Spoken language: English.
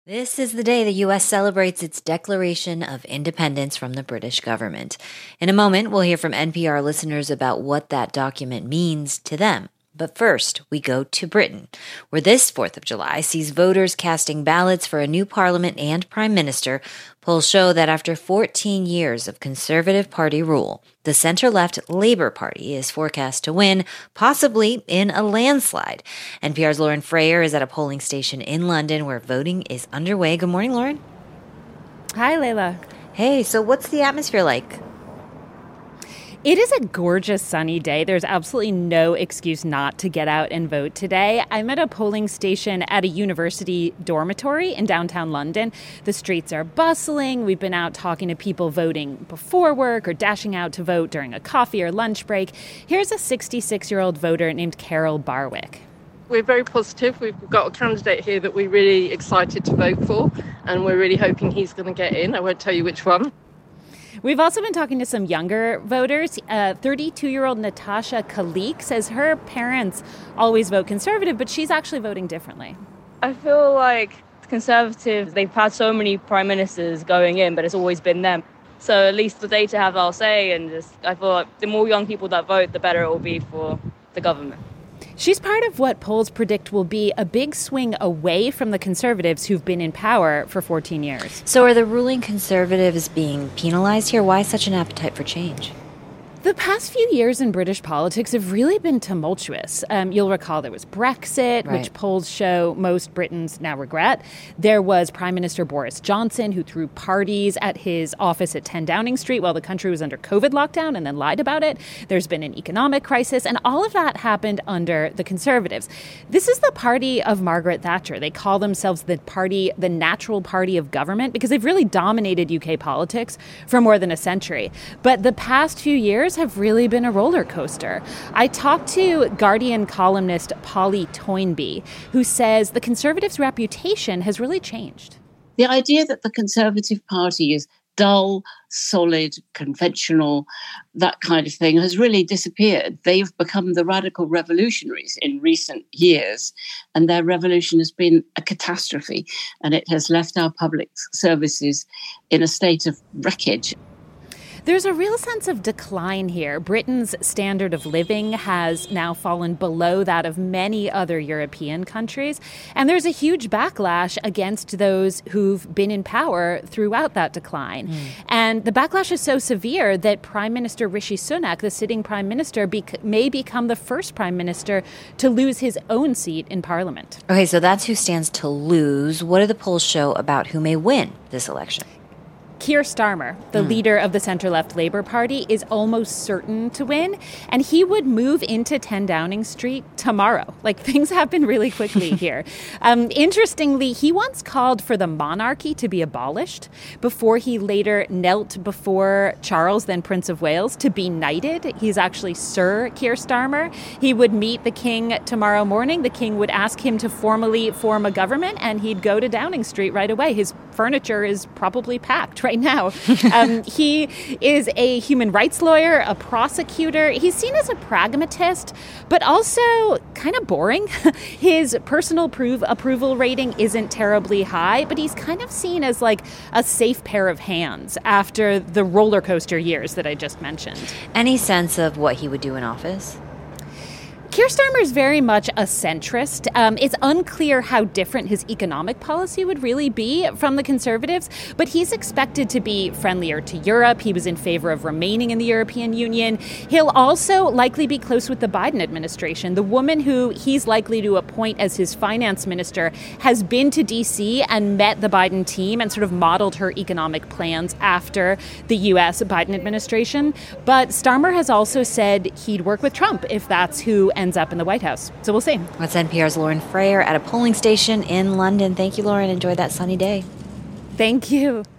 This is the day the U.S. celebrates its declaration of independence from the British government. In a moment, we'll hear from NPR listeners about what that document means to them. But first, we go to Britain, where this 4th of July sees voters casting ballots for a new parliament and prime minister. Polls show that after 14 years of Conservative Party rule, the center-left Labour Party is forecast to win, possibly in a landslide. NPR's Lauren Frayer is at a polling station in London where voting is underway. Good morning, Lauren. Hi, Layla. Hey, so what's the atmosphere like? It is a gorgeous sunny day. There's absolutely no excuse not to get out and vote today. I'm at a polling station at a university dormitory in downtown London. The streets are bustling. We've been out talking to people voting before work or dashing out to vote during a coffee or lunch break. Here's a 66-year-old voter named Carol Barwick. We're very positive. We've got a candidate here that we're really excited to vote for, and we're really hoping he's going to get in. I won't tell you which one. We've also been talking to some younger voters. 32-year-old Natasha Kalik says her parents always vote Conservative, but she's actually voting differently. I feel like Conservatives, they've had so many prime ministers going in, but it's always been them. So at least the day to have our say, and I feel like the more young people that vote, the better it will be for the government. She's part of what polls predict will be a big swing away from the Conservatives who've been in power for 14 years. So are the ruling Conservatives being penalized here? Why such an appetite for change? The past few years in British politics have really been tumultuous. You'll recall there was Brexit, right, which polls show most Britons now regret. There was Prime Minister Boris Johnson, who threw parties at his office at 10 Downing Street while the country was under COVID lockdown and then lied about it. There's been an economic crisis, and all of that happened under the Conservatives. This is the party of Margaret Thatcher. They call themselves the natural party of government, because they've really dominated UK politics for more than a century. But the past few years have really been a roller coaster. I talked to Guardian columnist Polly Toynbee, who says the Conservatives' reputation has really changed. The idea that the Conservative Party is dull, solid, conventional, that kind of thing has really disappeared. They've become the radical revolutionaries in recent years, and their revolution has been a catastrophe, and it has left our public services in a state of wreckage. There's a real sense of decline here. Britain's standard of living has now fallen below that of many other European countries, and there's a huge backlash against those who've been in power throughout that decline. And the backlash is so severe that Prime Minister Rishi Sunak, the sitting prime minister, may become the first prime minister to lose his own seat in Parliament. Okay, so that's who stands to lose. What do the polls show about who may win this election? Keir Starmer, the leader of the center-left Labour Party, is almost certain to win, and he would move into 10 Downing Street tomorrow. Things happen really quickly here. Interestingly, he once called for the monarchy to be abolished before he later knelt before Charles, then Prince of Wales, to be knighted. He's actually Sir Keir Starmer. He would meet the king tomorrow morning. The king would ask him to formally form a government, and he'd go to Downing Street right away. His furniture is probably packed right now. He is a human rights lawyer, a prosecutor. He's seen as a pragmatist, but also kind of boring. His personal approval rating isn't terribly high, but he's kind of seen as like a safe pair of hands after the roller coaster years that I just mentioned. Any sense of what he would do in office? Keir Starmer is very much a centrist. It's unclear how different his economic policy would really be from the Conservatives, but he's expected to be friendlier to Europe. He was in favor of remaining in the European Union. He'll also likely be close with the Biden administration. The woman who he's likely to appoint as his finance minister has been to D.C. and met the Biden team and sort of modeled her economic plans after the U.S. Biden administration. But Starmer has also said he'd work with Trump if that's who ends up in the White House. So we'll see. That's NPR's Lauren Frayer at a polling station in London. Thank you, Lauren. Enjoy that sunny day. Thank you.